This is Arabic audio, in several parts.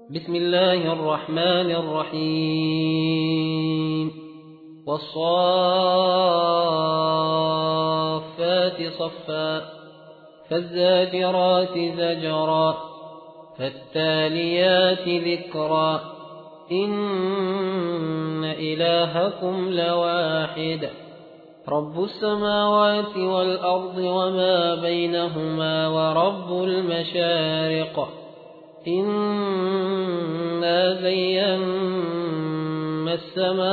بسم الله الرحمن الرحيم والصافات صفا فالزاجرات زجرا فالتاليات ذكرا إن إلهكم لواحد رب السماوات والأرض وما بينهما ورب المشارق إنا زينا السماء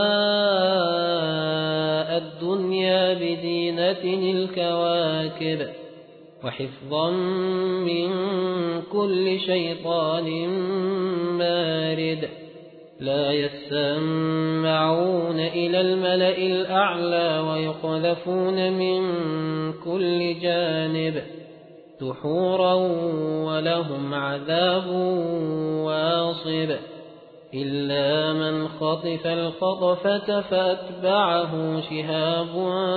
الدنيا بزينة الكواكب وحفظا من كل شيطان مارد لا يسمعون إلى الملأ الأعلى ويقذفون من كل جانب دحورا ولهم عذاب واصب إلا من خطف الخطفة فأتبعه شهاب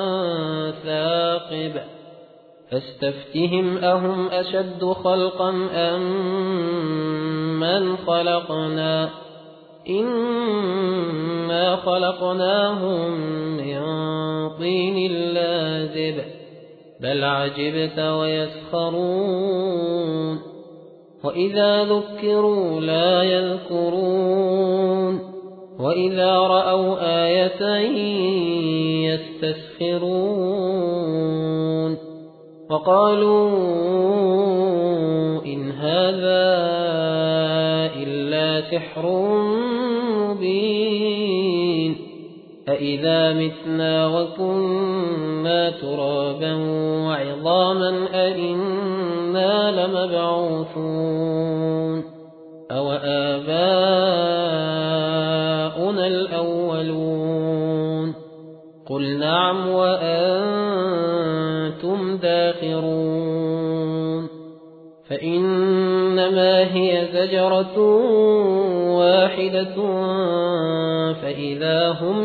ثاقب فاستفتهم أهم أشد خلقا أم من خلقنا إنا خلقناهم من طين لازب بل عجبت ويسخرون وإذا ذكروا لا يذكرون وإذا رأوا آية يستسخرون وقالوا إن هذا إلا سحر مبين أإذا متنا وكنا ترابا وعظاما أإنا لمبعوثون أو آباؤنا الأولون قل نعم وأنتم داخرون فإنما هي زجرة واحدة فإذا هم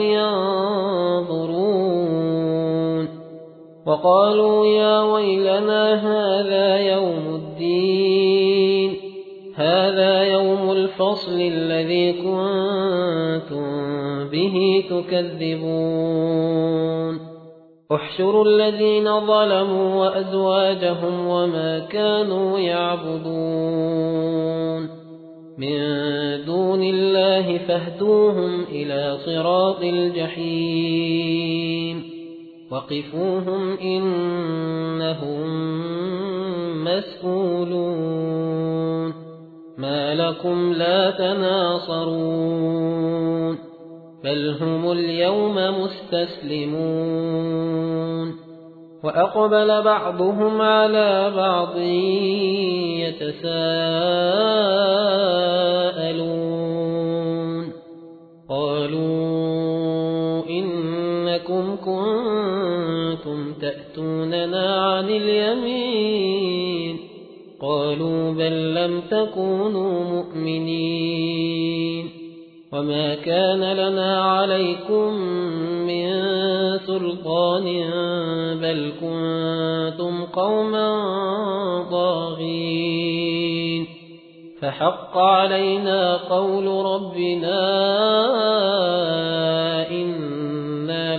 ينظرون وقالوا يا ويلنا هذا يوم الدين هذا يوم الفصل الذي كنتم به تكذبون احشروا الذين ظلموا وأزواجهم وما كانوا يعبدون من دون الله فاهدوهم إلى صراط الجحيم وقفوهم إنهم مسؤولون ما لكم لا تناصرون بل هم اليوم مستسلمون وأقبل بعضهم على بعض يتساءلون قالوا إنكم كنتم تأتوننا عن اليمين قالوا بل لم تكونوا مؤمنين وما كان لنا عليكم من سلطان بل كنتم قوما طاغين فحق علينا قول ربنا إنا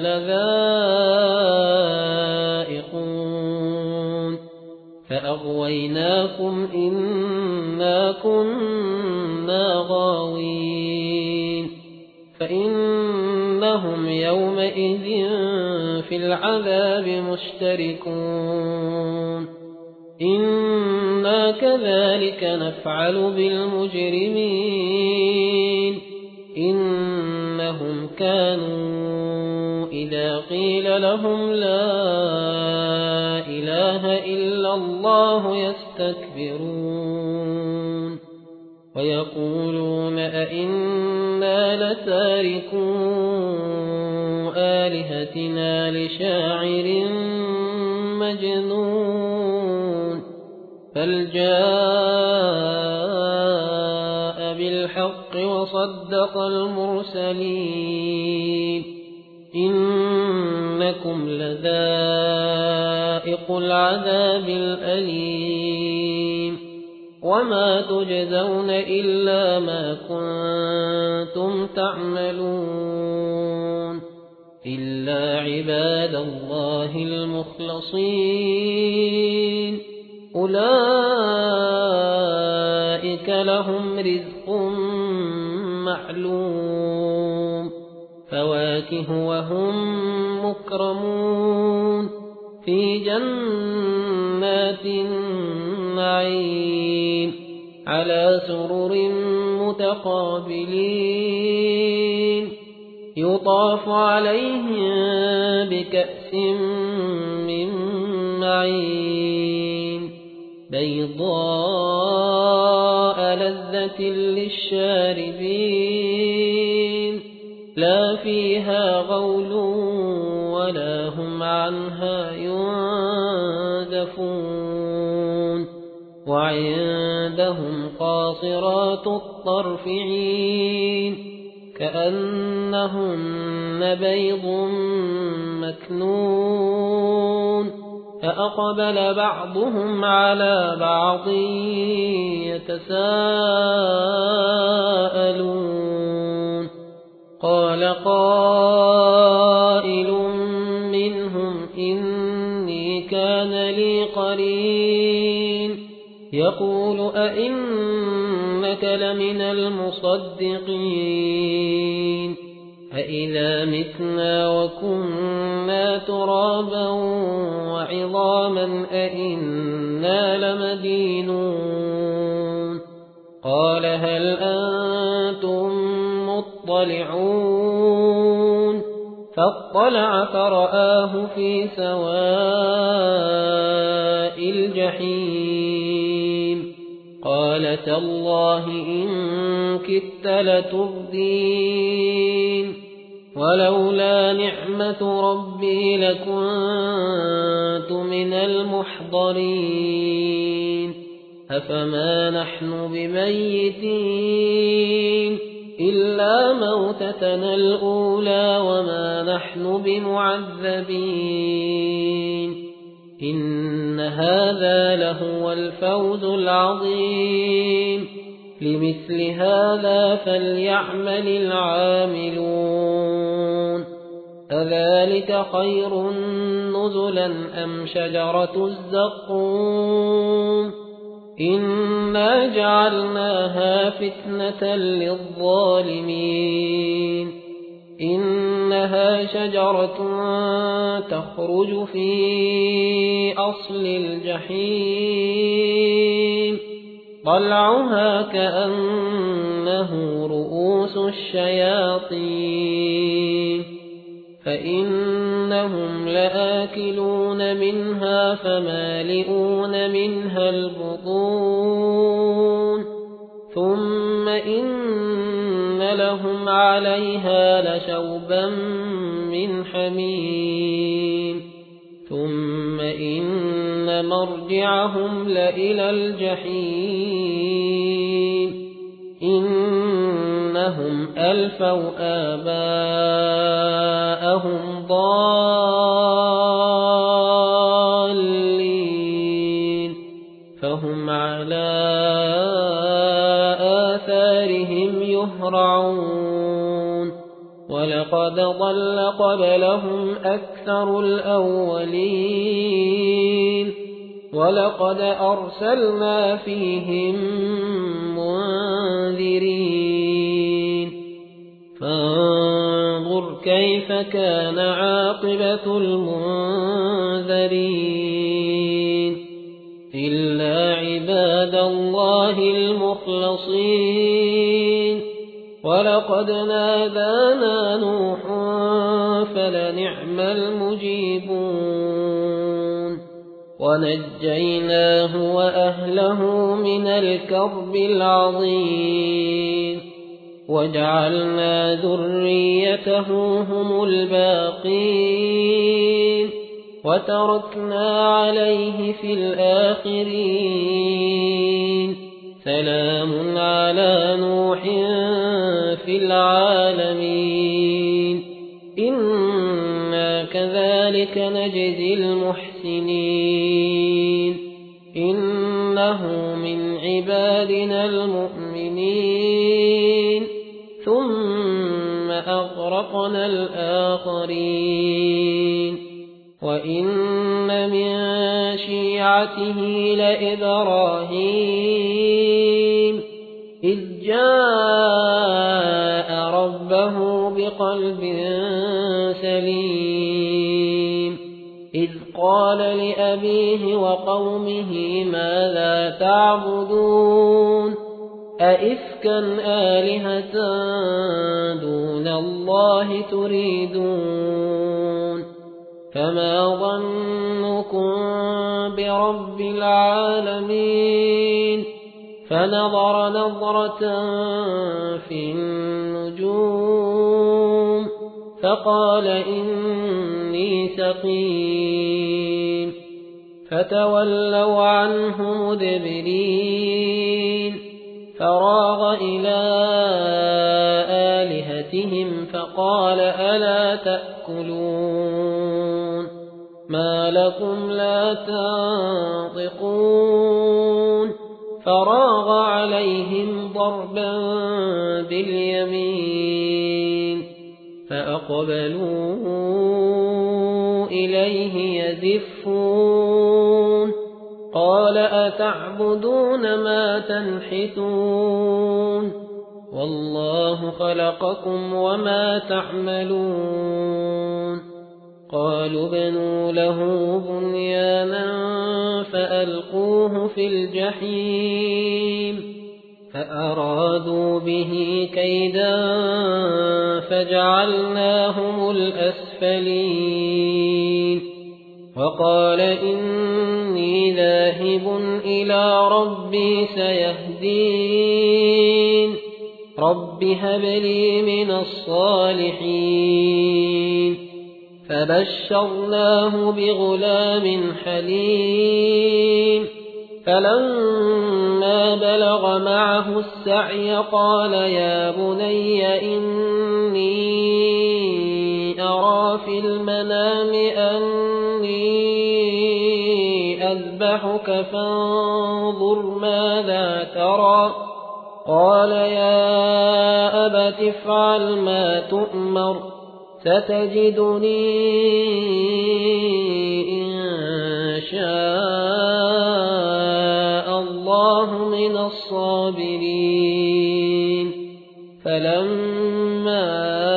لذائقون فأغويناكم إنا كنا غاوين فإنهم يومئذ في العذاب مشتركون إنا كذلك نفعل بالمجرمين إنهم كانوا إذا قيل لهم لا إله إلا الله يستكبرون ويقولون أئنا لتاركو آلهتنا لشاعر مجنون بل جاء بالحق وصدق المرسلين إنكم لذائق العذاب الأليم وما تجزون إلا ما كنتم تعملون إلا عباد الله المخلصين أولئك لهم رزق معلوم فواكه وهم مكرمون في جنات النعيم على سرر متقابلين يطاف عليهم بكأس من معين بيضاء لذة للشاربين لا فيها غول ولا هم عنها ينزفون وعندهم قاصرات الطرف عين كأنهن بيض مكنون فأقبل بعضهم على بعض يتساءلون قال قائل منهم إني كان لي قرين يقول أئنك لمن المصدقين أإذا متنا وكنا ترابا وعظاما أئنا لمدينون قال هل أنتم مطلعون فاطلع فرآه في سواء الجحيم قال تالله إن كدت لتردين ولولا نعمة ربي لكنت من المحضرين أفما نحن بميتين إلا موتتنا الأولى وما نحن بمعذبين إن هذا لهو الفوز العظيم لمثل هذا فليعمل العاملون أذلك خير نزلا أم شجرة الزقوم إنا جعلناها فتنة للظالمين إنها شجرة تخرج في أصل الجحيم طلعها كأنه رؤوس الشياطين فإنهم لآكلون منها فمالئون منها البطون ثم إن لهم عليها لشوبا من حميم ثم إن مرجعهم لإلى الجحيم إنهم ألفوا آباءهم ضالين فهم على آثارهم يهرعون ولقد ضل قبلهم أكثر الأولين ولقد أرسلنا فيهم منذرين فانظر كيف كان عاقبة المنذرين إلا عباد الله المخلصين ولقد نادانا نوح فلنعم المجيبون ونجيناه وأهله من الكرب العظيم وجعلنا ذريته هم الباقين وتركنا عليه في الآخرين سلام على نوح في العالمين إنا كذلك نجزي المحسنين إنه من عبادنا عبادنا المؤمنين ثم أغرقنا الآخرين وإن من شيعته لإبراهيم إذ جاء ربه بقلب سليم إذ قال لأبيه وقومه ماذا تعبدون أئفكا آلهة دون الله تريدون فما ظنكم برب العالمين فنظر نظرة في النجوم فقال إني سقيم فتولوا عنه مدبرين فراغ إلى آلهتهم فقال ألا تأكلون ما لكم لا تنطقون فراغ عليهم ضربا باليمين فأقبلوا إليه يزفون قال أتعبدون ما تنحتون والله خلقكم وما تعملون قالوا بنوا له بنيانا فألقوه في الجحيم فأرادوا به كيدا فجعلناهم الأسفلين وقال إني ذاهب إلى ربي سيهدين رب هب لي من الصالحين فبشرناه بغلام حليم فلما بلغ معه السعي قال يا بني إني أرى في المنام أني أذبحك فانظر ماذا ترى قال يا أبت افعل ما تؤمر ستجدني إن شاء الله من الصابرين فلما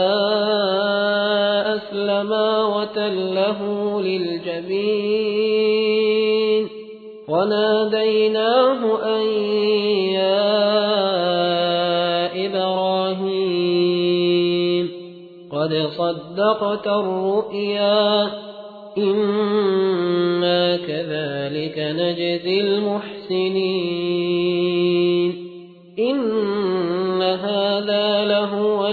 أسلما وتله للجبين وناديناه أن يا إبراهيم قد صدقت الرؤيا إنا كذلك نجزي المحسنين إن هذا لهو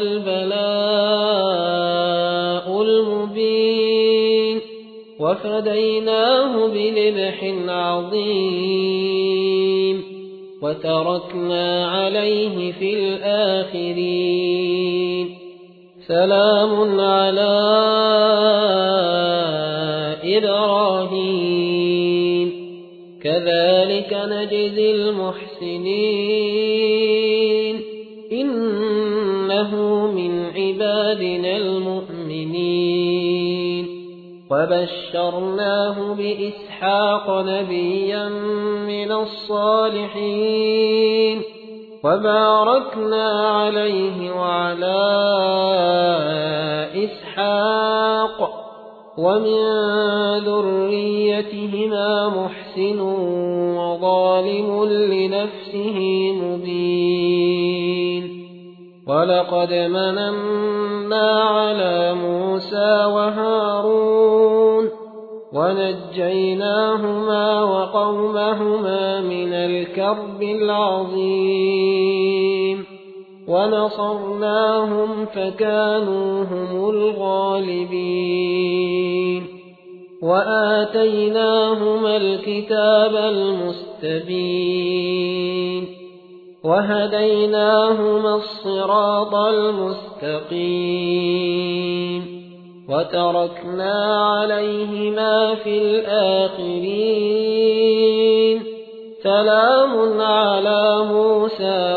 البلاء المبين وفديناه بذبح عظيم وتركنا عليه في الآخرين سلام على إبراهيم كذلك نجزي المحسنين إنه من عبادنا المؤمنين وبشرناه بإسحاق نبيا من الصالحين وباركنا عليه وعلى إسحاق ومن ذريتهما محسن وظالم لنفسه مبين ولقد مننا على موسى وهارون ونجيناهما وقومهما من الكرب العظيم ونصرناهم فكانوا هم الغالبين وآتيناهما الكتاب المستبين وهديناهما الصراط المستقيم وتركنا عليهما في الآخرين سلام على موسى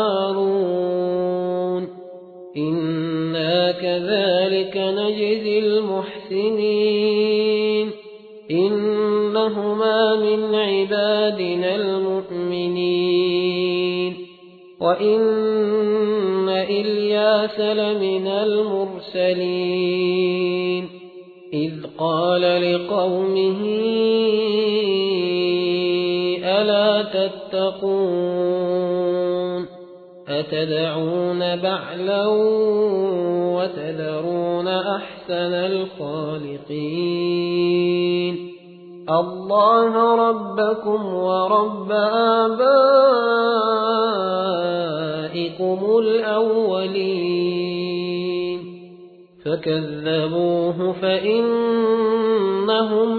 وهارون إنا كذلك نجزي المحسنين إنهما من عبادنا المؤمنين وإن إلياس لمن المرسلين إذ قال لقومه ألا تتقون أتدعون بعلا وتذرون أحسن الخالقين الله ربكم ورب آبائكم الأولين فكذبوه فإنهم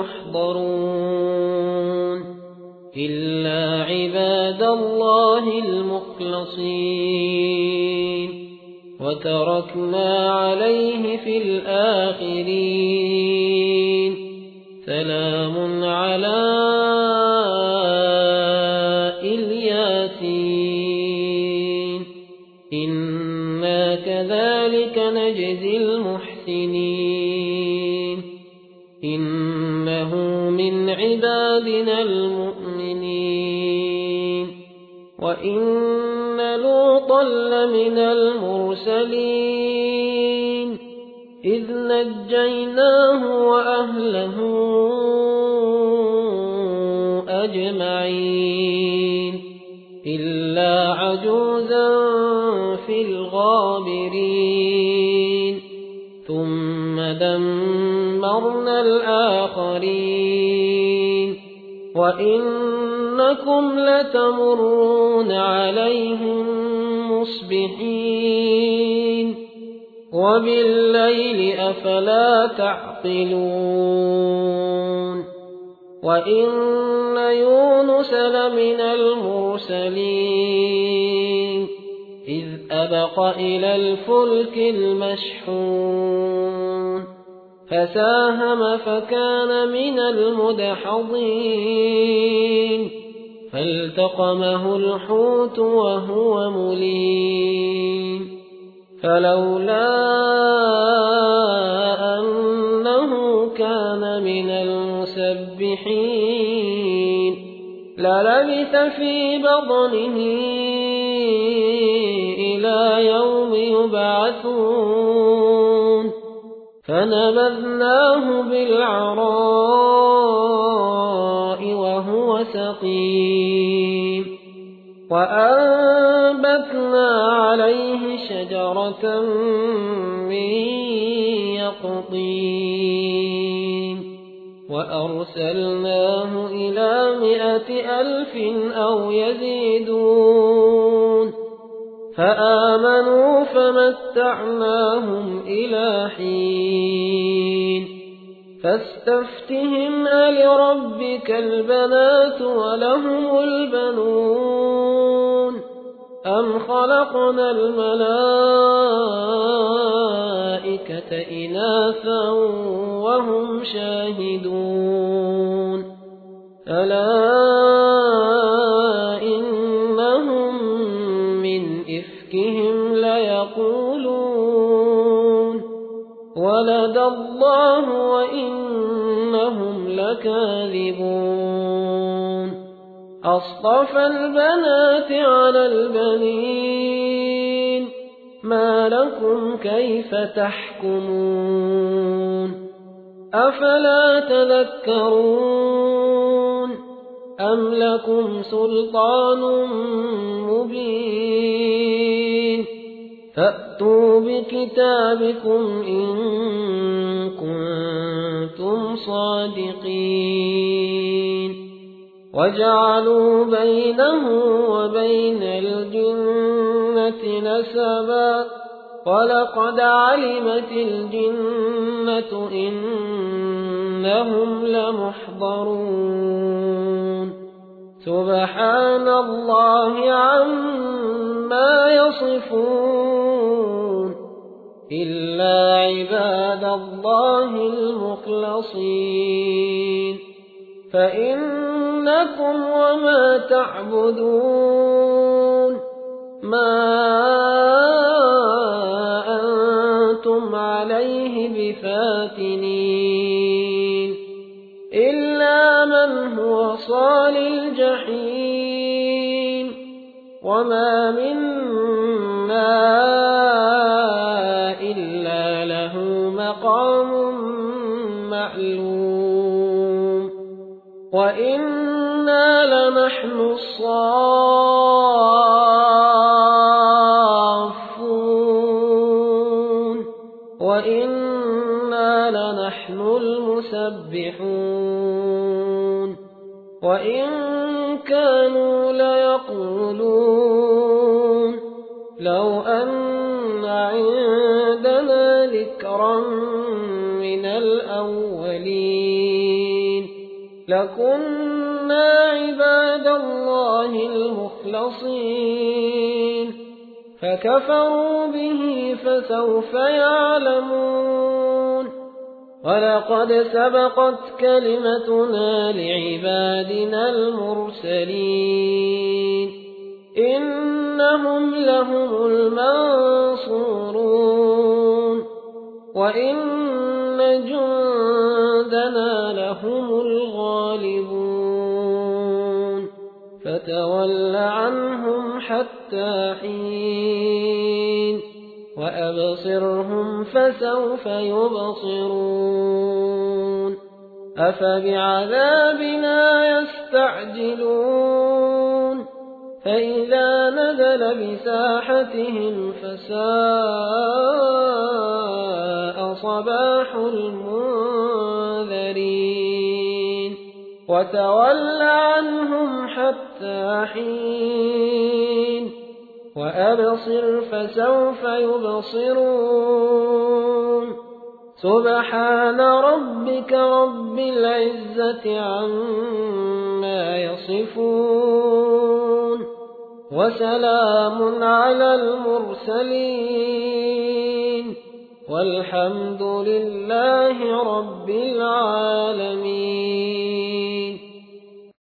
لمحضرون إلا عباد الله المخلصين وتركنا عليه في الآخرين سلام على الياسين إنا كذلك نجزي المحسنين إنه من عبادنا المؤمنين وإن لوطا لمن المرسلين إذ نجيناه وأهله أجمعين إلا عجوزا في الغابرين ثم دمرنا الآخرين وإنكم لتمرون عليهم مصبحين وبالليل أفلا تعقلون وإن يونس لمن المرسلين إذ أبق إلى الفلك المشحون فساهم فكان من المدحضين فالتقمه الحوت وهو مليم فلولا أنه كان من المسبحين للبث في بطنه إلى يوم يبعثون فنبذناه بالعراء وهو سقيم وأنبتنا عليه شجرة من يقطين وأرسلناه إلى 100,000 أو يزيدون فآمنوا فمتعناهم إلى حين فاستفتهم ألربك البنات ولهم البنون أم خلقنا الملائكة إناثا وهم شاهدون ألا إنهم من إفكهم ليقولون ولد الله وإنهم لكاذبون أصطفى البنات على البنين ما لكم كيف تحكمون أفلا تذكرون أم لكم سلطان مبين فأتوا بكتابكم إن كنتم صادقين وجعلوا بينه وبين الجنة نسبا ولقد علمت الجنة إنهم لمحضرون سبحان الله عما يصفون إلا عباد الله المخلصين فإنكم وما تعبدون ما أنتم عليه بفاتنين إلا من هو صال الجحيم وما منا إلا له مقام معلوم وإنا لنحن الصافون وإنا لنحن المسبحون وإن كانوا ليقولون لو أن عندنا ذكرا من الأولين لكنا عباد الله المخلصين فكفروا به فسوف يعلمون ولقد سبقت كلمتنا لعبادنا المرسلين إنهم لهم المنصورون وإن جندنا لهم الغالبون فتول عنهم حتى حين وأبصرهم فسوف يبصرون أفبعذابنا يستعجلون فإذا نزل بساحتهم فساء صباح المنذرين وتول عنهم حتى حين وأبصر فسوف يبصرون سبحان ربك رب العزة عما يصفون وسلام على المرسلين والحمد لله رب العالمين.